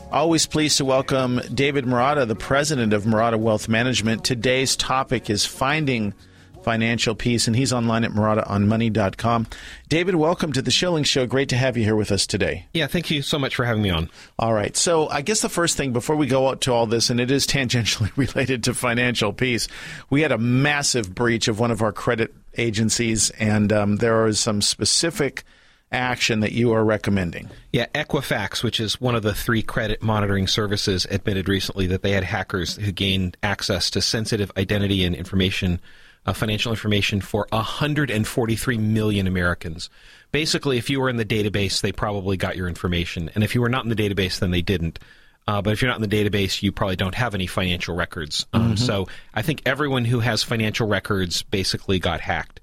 Always pleased to welcome David Marotta, the president of Marotta Wealth Management. Today's topic is finding financial peace, and he's online at MarottaOnMoney.com. David, welcome to the Schilling Show. Great to have you here with us today. Yeah, thank you so much for having me on. All right. So I guess the first thing before we go out to all this, and it is tangentially related to financial peace, we had a massive breach of one of our credit agencies, and there is some specific action that you are recommending. Yeah, Equifax, which is one of the 3 credit monitoring services, admitted recently that they had hackers who gained access to sensitive identity and information, financial information for 143 million Americans. Basically, if you were in the database, they probably got your information. And if you were not in the database, then they didn't. But if you're not in the database, you probably don't have any financial records. So I think everyone who has financial records basically got hacked.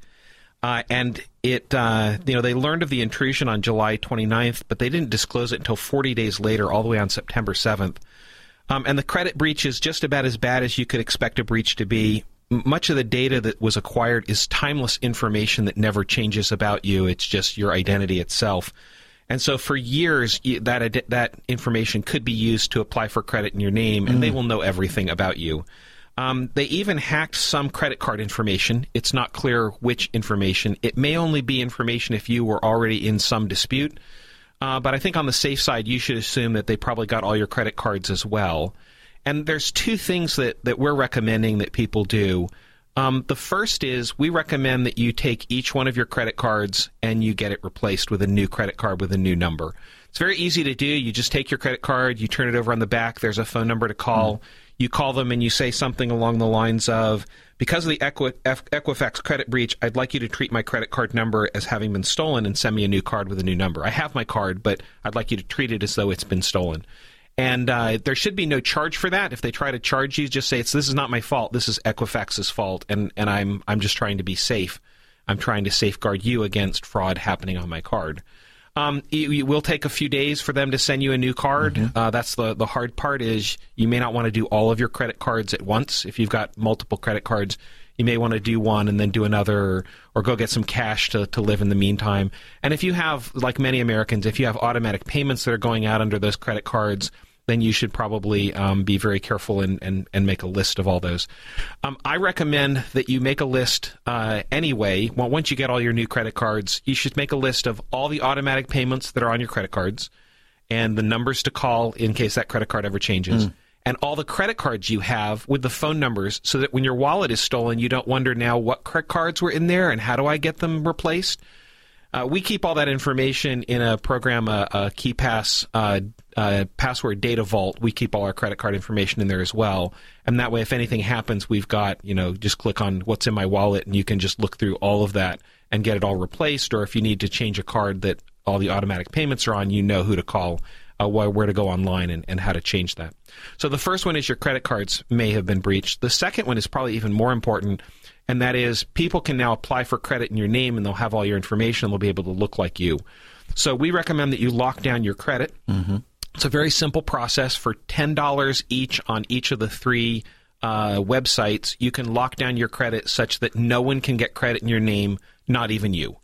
And it, they learned of the intrusion on July 29th, but they didn't disclose it until 40 days later, all the way on September 7th. And the credit breach is just about as bad as you could expect a breach to be. Much of the data that was acquired is timeless information that never changes about you. It's just your identity itself. And so for years, that information could be used to apply for credit in your name, and they will know everything about you. They even hacked some credit card information. It's not clear which information. It may only be information if you were already in some dispute. But I think on the safe side, you should assume that they probably got all your credit cards as well. And there's 2 things that we're recommending that people do. The first is we recommend that you take each one of your credit cards and you get it replaced with a new credit card with a new number. It's very easy to do. You just take your credit card, you turn it over on the back. There's a phone number to call. You call them and you say something along the lines of, because of the Equifax credit breach, I'd like you to treat my credit card number as having been stolen and send me a new card with a new number. I have my card, but I'd like you to treat it as though it's been stolen. And there should be no charge for that. If they try to charge you, just say, this is not my fault. This is Equifax's fault, and I'm just trying to be safe. I'm trying to safeguard you against fraud happening on my card. It will take a few days for them to send you a new card. That's the hard part is you may not want to do all of your credit cards at once. If you've got multiple credit cards, you may want to do one and then do another, or go get some cash to live in the meantime. And if you have, like many Americans, if you have automatic payments that are going out under those credit cards, then you should probably be very careful and make a list of all those. I recommend that you make a list anyway. Well, once you get all your new credit cards, you should make a list of all the automatic payments that are on your credit cards and the numbers to call in case that credit card ever changes. And all the credit cards you have with the phone numbers so that when your wallet is stolen, you don't wonder now what credit cards were in there and how do I get them replaced. We keep all that information in a program, a KeyPass password data vault. We keep all our credit card information in there as well. And that way, if anything happens, we've got, just click on what's in my wallet and you can just look through all of that and get it all replaced. Or if you need to change a card that all the automatic payments are on, you know who to call, where to go online and how to change that. So the first one is your credit cards may have been breached. The second one is probably even more important, and that is people can now apply for credit in your name and they'll have all your information and they'll be able to look like you. So we recommend that you lock down your credit. It's a very simple process. For $10 each on each of the 3 websites, you can lock down your credit such that no one can get credit in your name, not even you.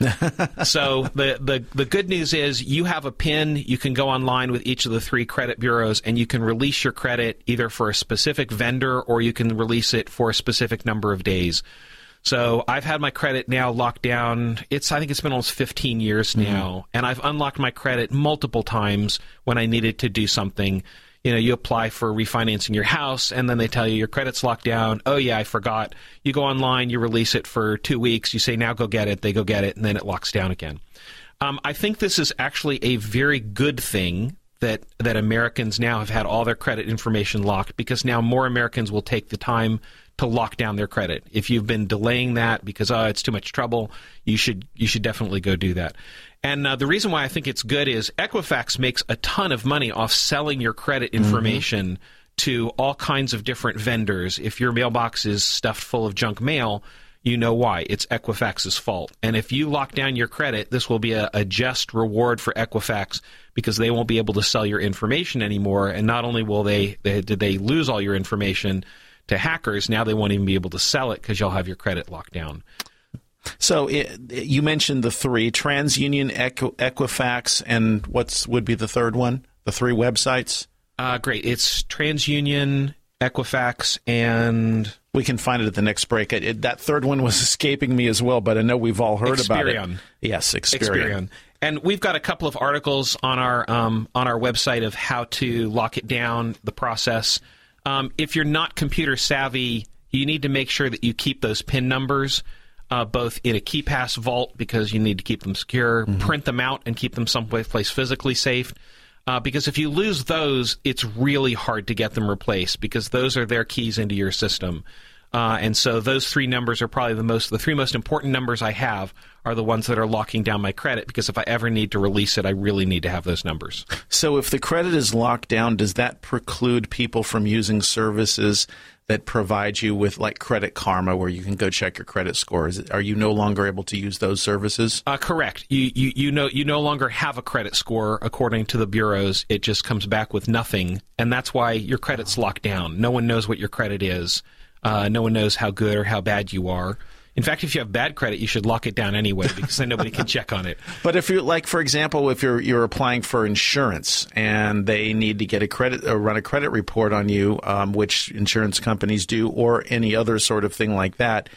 So the good news is you have a PIN. You can go online with each of the 3 credit bureaus and you can release your credit either for a specific vendor or you can release it for a specific number of days. So I've had my credit now locked down. I think it's been almost 15 years now, and I've unlocked my credit multiple times when I needed to do something. You apply for refinancing your house, and then they tell you your credit's locked down. Oh, yeah, I forgot. You go online, you release it for 2 weeks. You say, now go get it. They go get it, and then it locks down again. I think this is actually a very good thing that Americans now have had all their credit information locked, because now more Americans will take the time to lock down their credit. If you've been delaying that because it's too much trouble, you should definitely go do that. And the reason why I think it's good is Equifax makes a ton of money off selling your credit information to all kinds of different vendors. If your mailbox is stuffed full of junk mail, you know why. It's Equifax's fault. And if you lock down your credit, this will be a just reward for Equifax, because they won't be able to sell your information anymore. And not only will did they lose all your information to hackers, now they won't even be able to sell it because you'll have your credit locked down. So you mentioned the 3, TransUnion, Equifax, and would be the third one? The 3 websites? Great. It's TransUnion, Equifax, and we can find it at the next break. That third one was escaping me as well, but I know we've all heard about it. Yes, Experian. And we've got a couple of articles on our website of how to lock it down, the process. If you're not computer savvy, you need to make sure that you keep those PIN numbers both in a KeePass vault because you need to keep them secure, print them out and keep them someplace physically safe. Because if you lose those, it's really hard to get them replaced because those are their keys into your system. And so those three numbers are probably the three most important numbers I have are the ones that are locking down my credit because if I ever need to release it, I really need to have those numbers. So if the credit is locked down, does that preclude people from using services that provide you with like Credit Karma where you can go check your credit score? Are you no longer able to use those services? Correct. You no longer have a credit score according to the bureaus. It just comes back with nothing, and that's why your credit's locked down. No one knows what your credit is. No one knows how good or how bad you are. In fact, if you have bad credit, you should lock it down anyway because then nobody can check on it. But if you're like, for example, if you're applying for insurance and they need to get a credit or run a credit report on you, which insurance companies do, or any other sort of thing like that,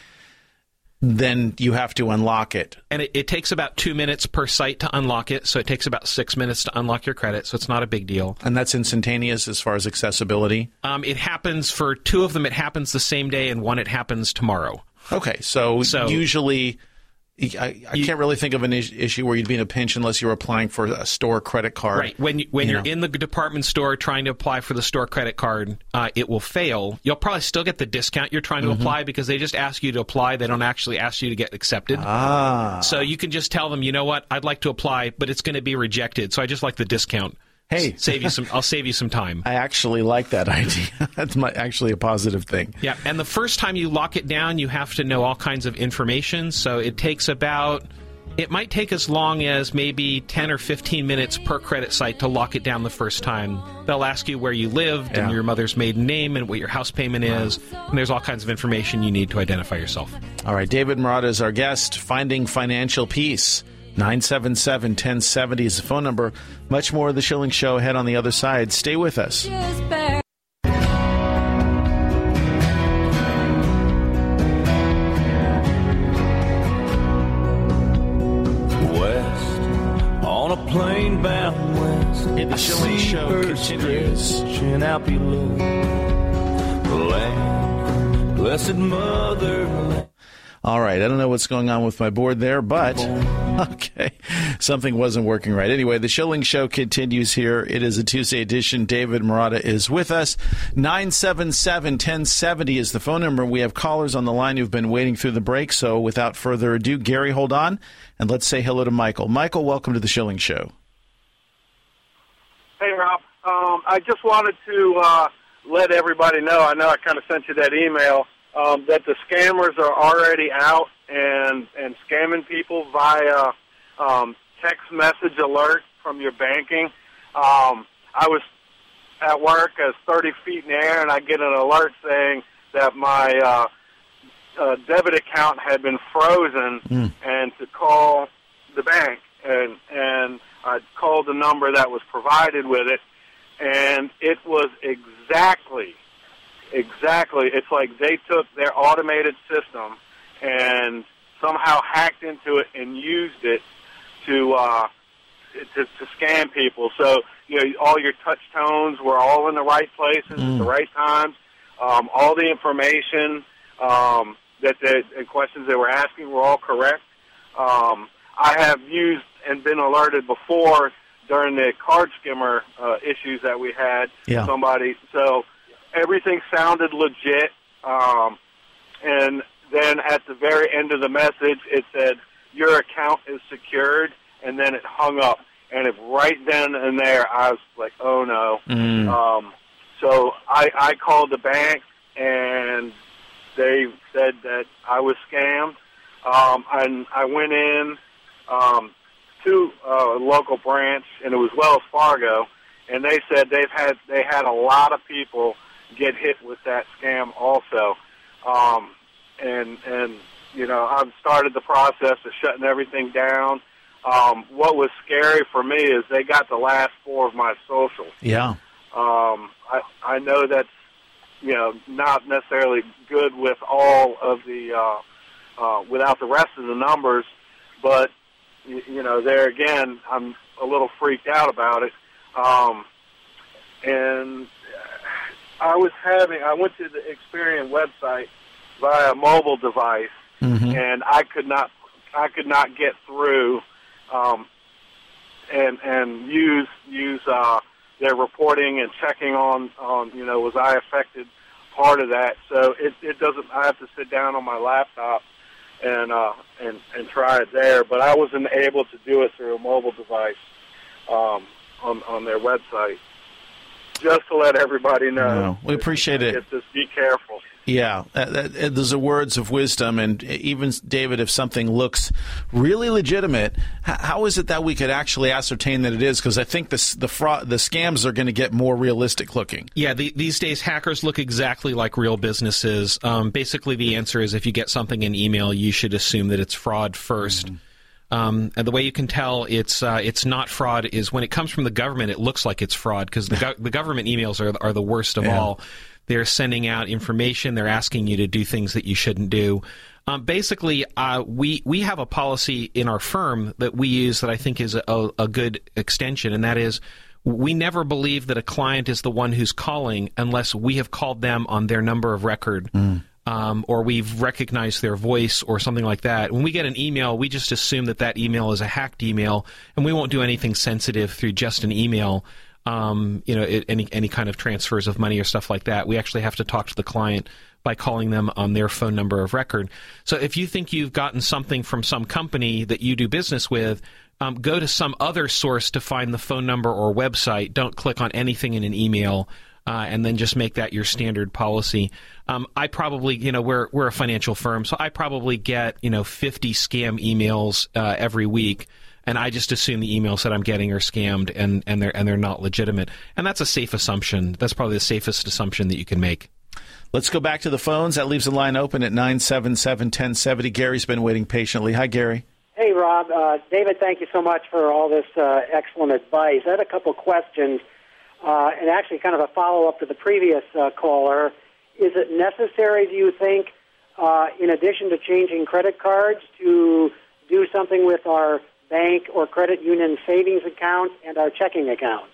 then you have to unlock it. And it takes about 2 minutes per site to unlock it, so it takes about 6 minutes to unlock your credit, so it's not a big deal. And that's instantaneous as far as accessibility? It happens for 2 of them, it happens the same day, and 1 it happens tomorrow. Okay, so usually I can't really think of an issue where you'd be in a pinch unless you're applying for a store credit card. Right. When you're in the department store trying to apply for the store credit card, it will fail. You'll probably still get the discount you're trying to apply because they just ask you to apply. They don't actually ask you to get accepted. So you can just tell them, you know what, I'd like to apply, but it's going to be rejected, so I just like the discount. Hey, I'll save you some time. I actually like that idea. That's actually a positive thing. Yeah, and the first time you lock it down, you have to know all kinds of information. So it might take as long as maybe 10 or 15 minutes per credit site to lock it down the first time. They'll ask you where you lived and your mother's maiden name and what your house payment is. And there's all kinds of information you need to identify yourself. All right, David Marotta is our guest. Finding Financial Peace. 977-1070 is the phone number. Much more of the Schilling Show ahead on the other side. Stay with us. West on a plane bound west. And the Schilling Show continues. Out below the land, blessed mother. All right, I don't know what's going on with my board there, but okay, something wasn't working right. Anyway, the Schilling Show continues here. It is a Tuesday edition. David Marotta is with us. 977-1070 is the phone number. We have callers on the line who've been waiting through the break, so without further ado, Gary, hold on, and let's say hello to Michael. Michael, welcome to the Schilling Show. Hey, Rob. I just wanted to let everybody know, I kind of sent you that email, that the scammers are already out and scamming people via text message alert from your banking. I was at work, I was 30 feet in the air, and I get an alert saying that my debit account had been frozen and to call the bank. And I called the number that was provided with it, and it was exactly. It's like they took their automated system and somehow hacked into it and used it to scam people. So, all your touch tones were all in the right places at the right times. All the information and questions they were asking were all correct. I have used and been alerted before during the card skimmer issues that we had. Yeah. Somebody, so everything sounded legit. And then at the very end of the message, it said, your account is secured, and then it hung up. And right then and there, I was like, oh, no. So I called the bank, and they said that I was scammed. And I went in to a local branch, and it was Wells Fargo, and they said they had a lot of people get hit with that scam also. And I've started the process of shutting everything down. What was scary for me is they got the last 4 of my socials. Yeah. I know that's, not necessarily good with all of the, without the rest of the numbers, but, there again, I'm a little freaked out about it. And I went to the Experian website via a mobile device, and I could not get through, and use their reporting and checking on was I affected part of that. So it doesn't. I have to sit down on my laptop and try it there. But I wasn't able to do it through a mobile device on their website. Just to let everybody know. No, we appreciate it. Just be careful. Yeah, those are words of wisdom. And even, David, if something looks really legitimate, how is it that we could actually ascertain that it is? Because I think the scams are going to get more realistic looking. Yeah, these days hackers look exactly like real businesses. Basically, the answer is if you get something in email, you should assume that it's fraud first. And the way you can tell it's not fraud is when it comes from the government, it looks like it's fraud because the government emails are the worst of all. They're sending out information. They're asking you to do things that you shouldn't do. Basically, we have a policy in our firm that we use that I think is a good extension, and that is we never believe that a client is the one who's calling unless we have called them on their number of record. Or we've recognized their voice or something like that. When we get an email, we just assume that email is a hacked email, and we won't do anything sensitive through just an email, any kind of transfers of money or stuff like that. We actually have to talk to the client by calling them on their phone number of record. So if you think you've gotten something from some company that you do business with, go to some other source to find the phone number or website. Don't click on anything in an email. And then just make that your standard policy. I probably, we're a financial firm, so I probably get, 50 scam emails every week, and I just assume the emails that I'm getting are scammed and they're not legitimate. And that's a safe assumption. That's probably the safest assumption that you can make. Let's go back to the phones. That leaves the line open at 977-1070. Gary's been waiting patiently. Hi, Gary. Hey, Rob. David, thank you so much for all this excellent advice. I had a couple questions. And actually kind of a follow-up to the previous caller. Is it necessary, do you think, in addition to changing credit cards, to do something with our bank or credit union savings accounts and our checking accounts?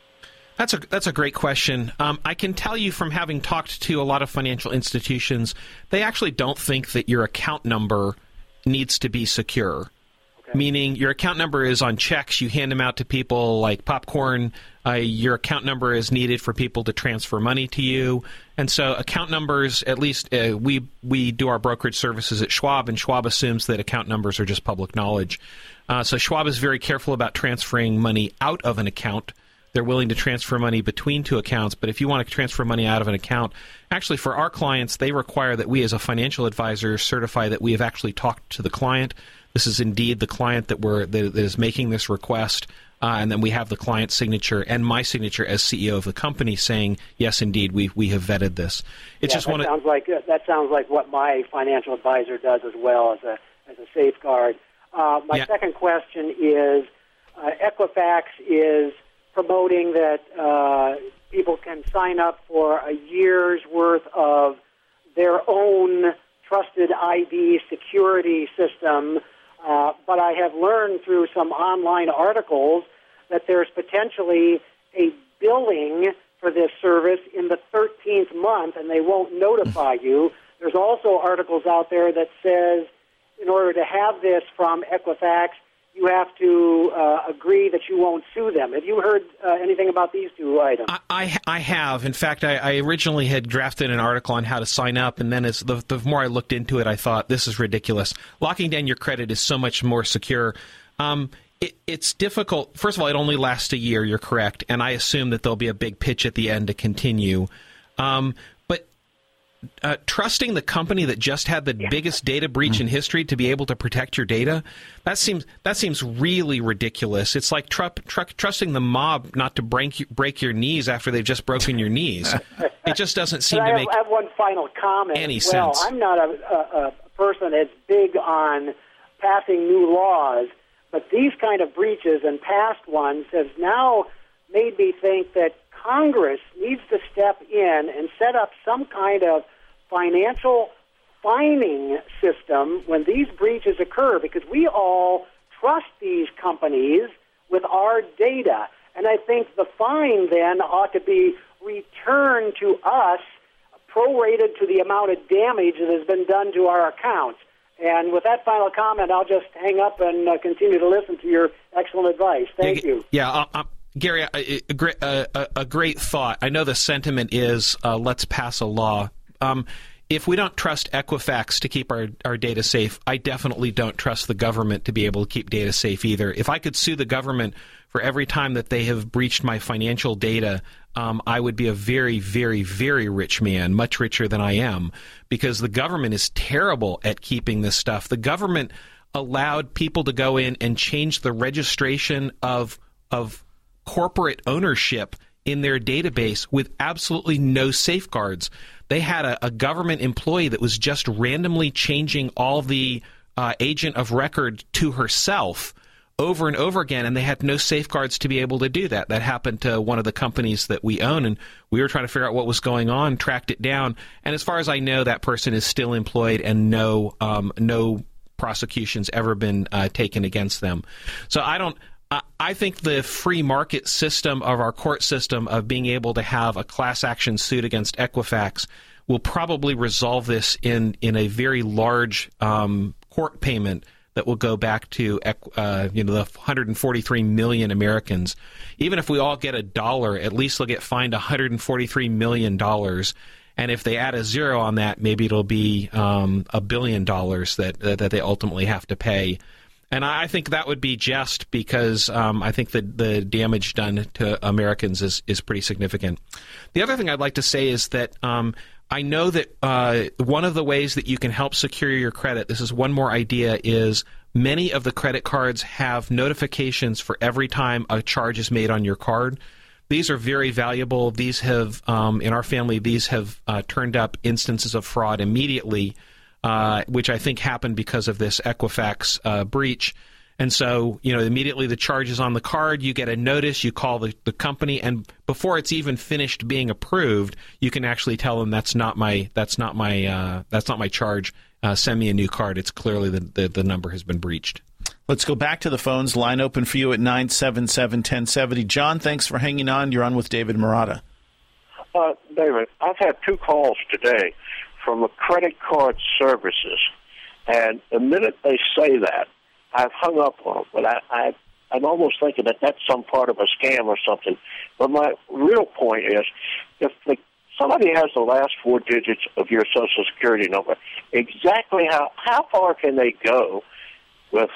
That's a great question. I can tell you from having talked to a lot of financial institutions, they actually don't think that your account number needs to be secure. Meaning your account number is on checks. You hand them out to people like popcorn. Your account number is needed for people to transfer money to you. And so account numbers, at least we do our brokerage services at Schwab, and Schwab assumes that account numbers are just public knowledge. So Schwab is very careful about transferring money out of an account. They're willing to transfer money between two accounts, but if you want to transfer money out of an account, actually for our clients, they require that we as a financial advisor certify that we have actually talked to the client. This is indeed the client that is making this request, and then we have the client's signature and my signature as CEO of the company saying, yes, indeed, we have vetted this. Sounds like what my financial advisor does as well as a safeguard. My second question is, Equifax is promoting that people can sign up for a year's worth of their own trusted ID security system. But I have learned through some online articles that there's potentially a billing for this service in the 13th month, and they won't notify you. There's also articles out there that says in order to have this from Equifax, you have to agree that you won't sue them. Have you heard anything about these two items? I have. In fact, I originally had drafted an article on how to sign up, and then as the more I looked into it, I thought, this is ridiculous. Locking down your credit is so much more secure. It's difficult. First of all, it only lasts a year, you're correct, and I assume that there'll be a big pitch at the end to continue. But trusting the company that just had the biggest data breach in history to be able to protect your data, that seems really ridiculous. It's like trusting the mob not to break your knees after they've just broken your knees. It just doesn't seem to make I have one final comment any sense. I'm not a person that's big on passing new laws, but these kind of breaches and past ones have now made me think that Congress needs to step in and set up some kind of financial fining system when these breaches occur, because we all trust these companies with our data. And I think the fine then ought to be returned to us prorated to the amount of damage that has been done to our accounts. And with that final comment, I'll just hang up and continue to listen to your excellent advice. Thank you. Yeah, Gary, a great thought. I know the sentiment is let's pass a law. If we don't trust Equifax to keep our data safe, I definitely don't trust the government to be able to keep data safe either. If I could sue the government for every time that they have breached my financial data, I would be a very, very, very rich man, much richer than I am, because the government is terrible at keeping this stuff. The government allowed people to go in and change the registration of corporate ownership in their database with absolutely no safeguards. They had a government employee that was just randomly changing all the agent of record to herself over and over again, and they had no safeguards to be able to do that. That happened to one of the companies that we own, and we were trying to figure out what was going on, tracked it down, and as far as I know, that person is still employed and no prosecution's ever been taken against them. So I think the free market system of our court system of being able to have a class action suit against Equifax will probably resolve this in a very large court payment that will go back to the 143 million Americans. Even if we all get $1, at least they'll get fined $143 million. And if they add a zero on that, maybe it'll be $1 billion that they ultimately have to pay. And I think that would be just because I think that the damage done to Americans is pretty significant. The other thing I'd like to say is that I know that one of the ways that you can help secure your credit, this is one more idea, is many of the credit cards have notifications for every time a charge is made on your card. These are very valuable. These have, in our family, these have turned up instances of fraud immediately, which I think happened because of this Equifax breach. And so, immediately the charge is on the card, you get a notice, you call the company, and before it's even finished being approved, you can actually tell them that's not my charge. Send me a new card. It's clearly the number has been breached. Let's go back to the phones. Line open for you at 977-1070. John, thanks for hanging on. You're on with David Marotta. David, I've had 2 calls today from a credit card services, and the minute they say that, I've hung up on them, but I'm almost thinking that that's some part of a scam or something. But my real point is, if somebody has the last 4 digits of your Social Security number, exactly how far can they go with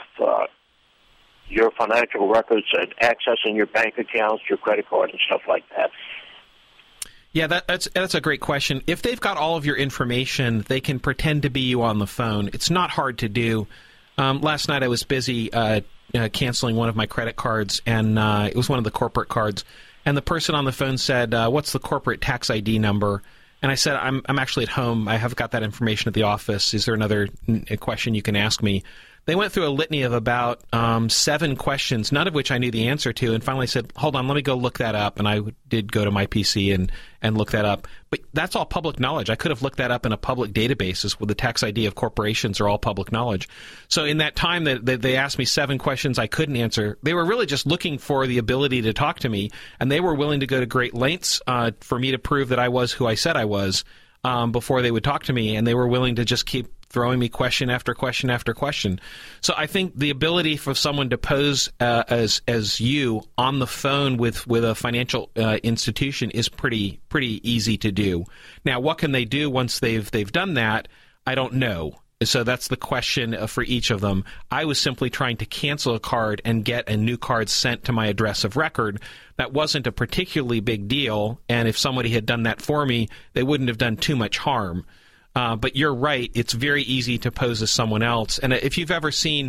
your financial records and accessing your bank accounts, your credit card, and stuff like that? Yeah, that's a great question. If they've got all of your information, they can pretend to be you on the phone. It's not hard to do. Last night I was busy canceling one of my credit cards, and it was one of the corporate cards. And the person on the phone said, "What's the corporate tax ID number?" And I said, "I'm actually at home. I have got that information at the office. Is there another question you can ask me?" They went through a litany of about 7 questions, none of which I knew the answer to, and finally said, "Hold on, let me go look that up." And I did go to my PC and look that up. But that's all public knowledge. I could have looked that up in a public database with the tax ID of corporations are all public knowledge. So in that time that they asked me 7 questions I couldn't answer, they were really just looking for the ability to talk to me, and they were willing to go to great lengths for me to prove that I was who I said I was before they would talk to me, and they were willing to just keep throwing me question after question after question. So I think the ability for someone to pose as you on the phone with a financial institution is pretty easy to do. Now, what can they do once they've done that? I don't know. So that's the question for each of them. I was simply trying to cancel a card and get a new card sent to my address of record. That wasn't a particularly big deal, and if somebody had done that for me, they wouldn't have done too much harm. But you're right, it's very easy to pose as someone else. And if you've ever seen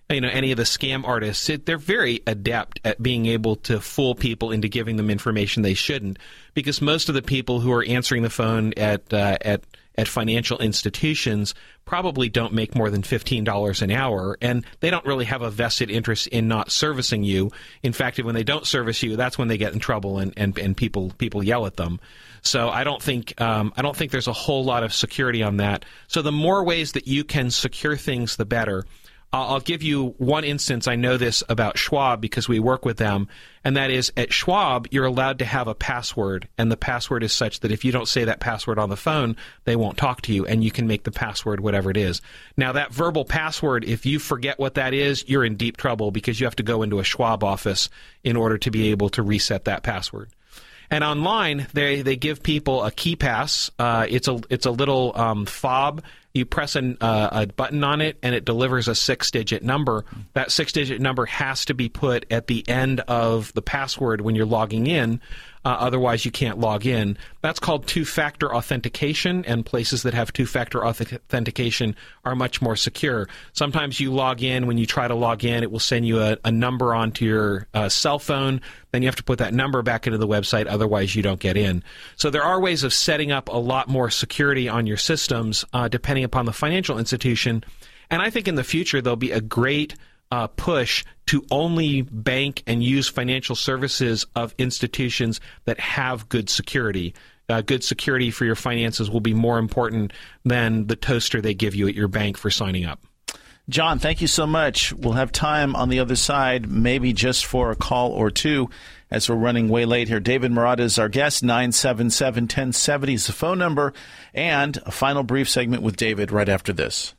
any of the scam artists, they're very adept at being able to fool people into giving them information they shouldn't, because most of the people who are answering the phone at financial institutions probably don't make more than $15 an hour, and they don't really have a vested interest in not servicing you. In fact, when they don't service you, that's when they get in trouble and people yell at them. So I don't think there's a whole lot of security on that. So the more ways that you can secure things, the better. I'll give you one instance. I know this about Schwab because we work with them, and that is at Schwab, you're allowed to have a password, and the password is such that if you don't say that password on the phone, they won't talk to you, and you can make the password whatever it is. Now, that verbal password, if you forget what that is, you're in deep trouble because you have to go into a Schwab office in order to be able to reset that password. And online, they give people a KeyPass. It's a little fob. You press a button on it, and it delivers a 6-digit number. That 6-digit number has to be put at the end of the password when you're logging in. Otherwise, you can't log in. That's called two-factor authentication, and places that have two-factor authentication are much more secure. Sometimes you log in. When you try to log in, it will send you a number onto your cell phone. Then you have to put that number back into the website. Otherwise, you don't get in. So there are ways of setting up a lot more security on your systems, depending upon the financial institution. And I think in the future, there'll be a great push to only bank and use financial services of institutions that have good security. Good security for your finances will be more important than the toaster they give you at your bank for signing up. John, thank you so much. We'll have time on the other side, maybe just for a call or two, as we're running way late here. David Marotta is our guest. 977-1070 is the phone number. And a final brief segment with David right after this.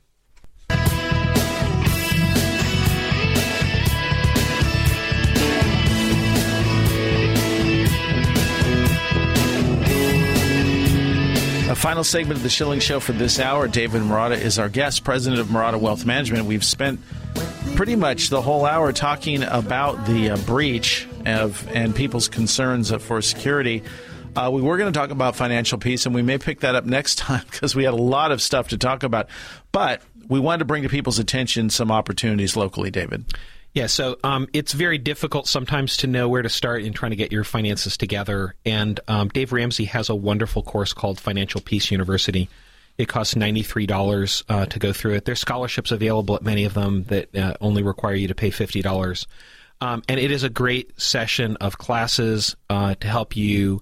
A final segment of the Schilling Show for this hour. David Marotta is our guest, president of Marotta Wealth Management. We've spent pretty much the whole hour talking about the breach and people's concerns for security. We were going to talk about financial peace, and we may pick that up next time because we had a lot of stuff to talk about. But we wanted to bring to people's attention some opportunities locally, David. Yeah, so it's very difficult sometimes to know where to start in trying to get your finances together. And Dave Ramsey has a wonderful course called Financial Peace University. It costs $93 to go through it. There's scholarships available at many of them that only require you to pay $50. And it is a great session of classes to help you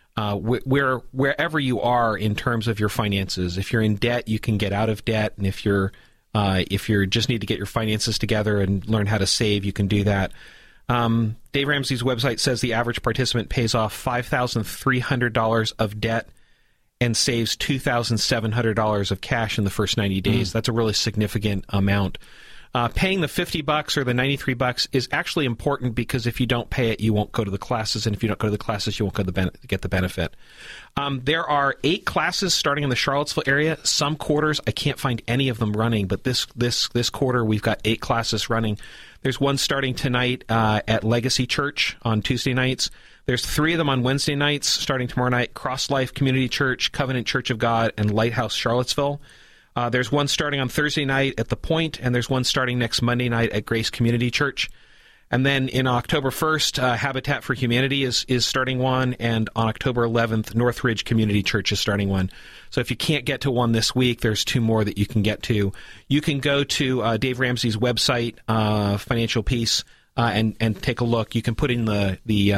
wherever you are in terms of your finances. If you're in debt, you can get out of debt. And if you just need to get your finances together and learn how to save, you can do that. Dave Ramsey's website says the average participant pays off $5,300 of debt and saves $2,700 of cash in the first 90 days. That's a really significant amount. Paying the $50 or the $93 is actually important because if you don't pay it, you won't go to the classes, and if you don't go to the classes, you won't get the benefit. There are 8 classes starting in the Charlottesville area. Some quarters I can't find any of them running, but this quarter we've got 8 classes running. There's one starting tonight at Legacy Church on Tuesday nights. There's 3 of them on Wednesday nights, starting tomorrow night: Cross Life Community Church, Covenant Church of God, and Lighthouse Charlottesville. There's one starting on Thursday night at The Point, and there's one starting next Monday night at Grace Community Church. And then in October 1st, Habitat for Humanity is starting one, and on October 11th, Northridge Community Church is starting one. So if you can't get to one this week, there's 2 more that you can get to. You can go to Dave Ramsey's website, Financial Peace, and take a look. You can put in the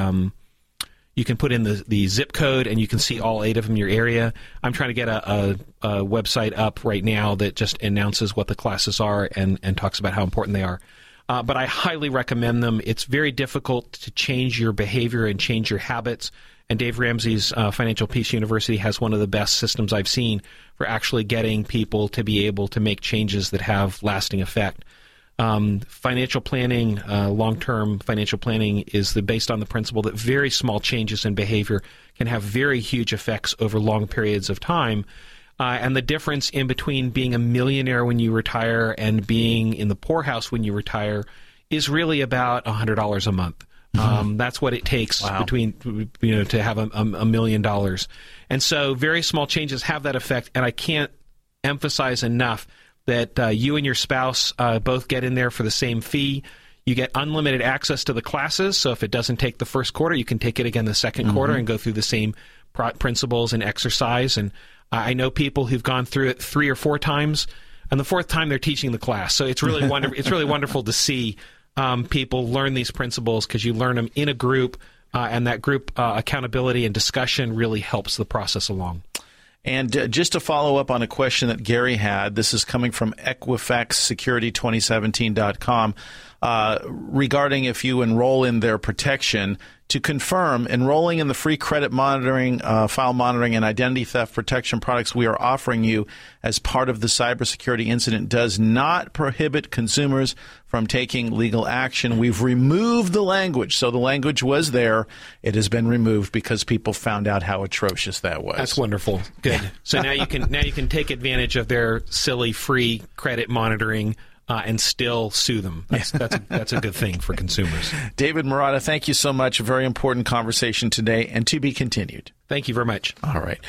zip code, and you can see all 8 of them in your area. I'm trying to get a website up right now that just announces what the classes are and talks about how important they are. But I highly recommend them. It's very difficult to change your behavior and change your habits. And Dave Ramsey's Financial Peace University has one of the best systems I've seen for actually getting people to be able to make changes that have lasting effect. Financial planning, long-term financial planning is based on the principle that very small changes in behavior can have very huge effects over long periods of time. And the difference in between being a millionaire when you retire and being in the poorhouse when you retire is really about $100 a month. That's what it takes between, to have $1 million. And so very small changes have that effect. And I can't emphasize enough that you and your spouse both get in there for the same fee. You get unlimited access to the classes, so if it doesn't take the first quarter, you can take it again the second quarter and go through the same principles and exercise. And I know people who've gone through it 3 or 4 times, and the 4th time they're teaching the class. So it's really wonderful. It's really wonderful to see people learn these principles, because you learn them in a group, and that group accountability and discussion really helps the process along. And just to follow up on a question that Gary had, this is coming from EquifaxSecurity2017.com, regarding if you enroll in their protection. To confirm, enrolling in the free credit monitoring, file monitoring, and identity theft protection products we are offering you as part of the cybersecurity incident does not prohibit consumers from taking legal action. We've removed the language. So the language was there. It has been removed because people found out how atrocious that was. That's wonderful. Good. So now you can take advantage of their silly free credit monitoring and still sue them. That's a good thing for consumers. David Marotta, thank you so much. A very important conversation today, and to be continued. Thank you very much. All right.